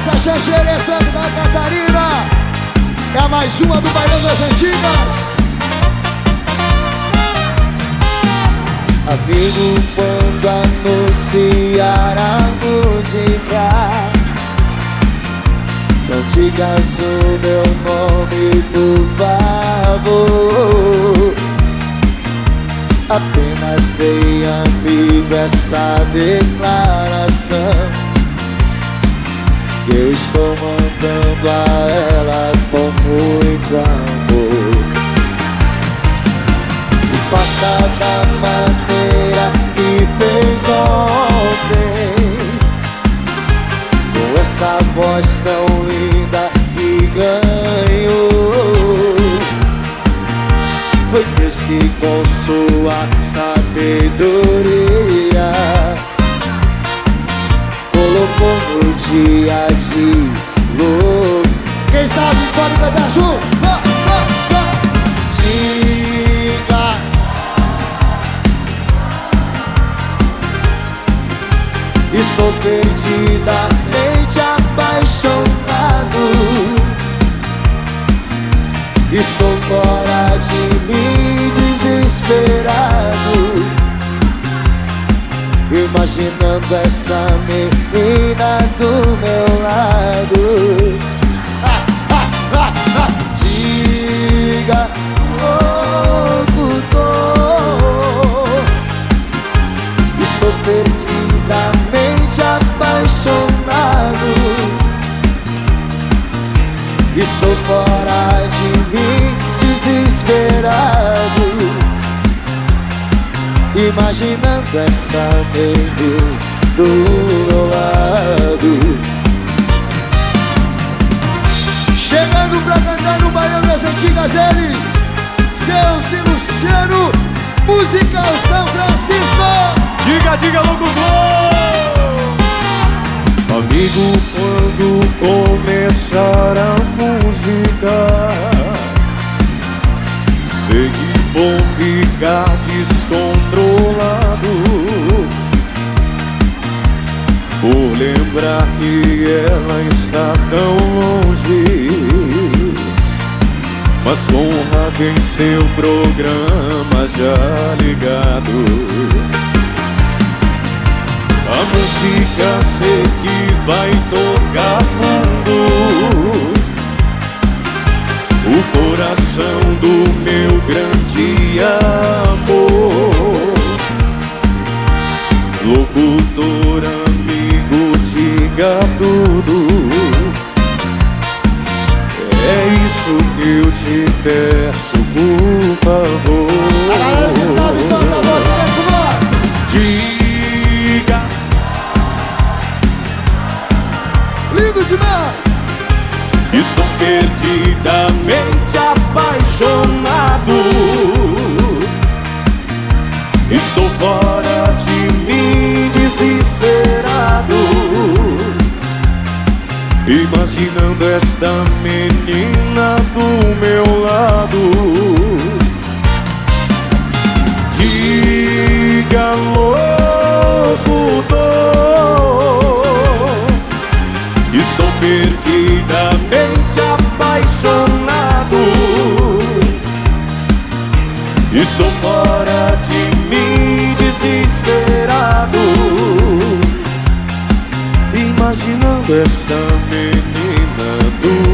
Essa chancheira Santa Catarina é mais uma do Bailão das Antigas. Amigo, quando anunciar a música, não digas o meu nome, por favor. Apenas dei amigo essa declaração, que eu estou mandando a ela com muito amor. E faça da maneira que fez ontem, com essa voz tão linda que ganhou. Foi Deus que com sua sabedoria colocou no dia de louco. Quem sabe pode cantar junto. Diga. Estou perdidamente apaixonado. Estou fora de mim, desesperado, imaginando essa menina do meu lado. Diga, locutor, estou perdidamente apaixonado. Estou fora de mim, desesperado, imaginando essa menina do meu lado. Chegando pra cantar no Bailão das Antigas, eles, Zeus e Luciano, Musical São Francisco. Diga, diga, locutor! Amigo, quando começar a música, sei que vou ficar descontrolado, por lembrar que ela está tão longe, mas com rádio em seu programa já ligado. A música sei que vai tocar fundo, o coração do meu grande amor. Locutor, amigo, diga tudo. É isso que eu te peço, por favor. A galera que sabe solta a voz, quer com nós. Diga. Lindo demais. Estou perdidamente apaixonado. Estou fora de mim, desesperado, imaginando esta menina do meu lado. Diga, locutor, estou perdidamente apaixonado. Estou fora de mim, desesperado, imaginando esta menina do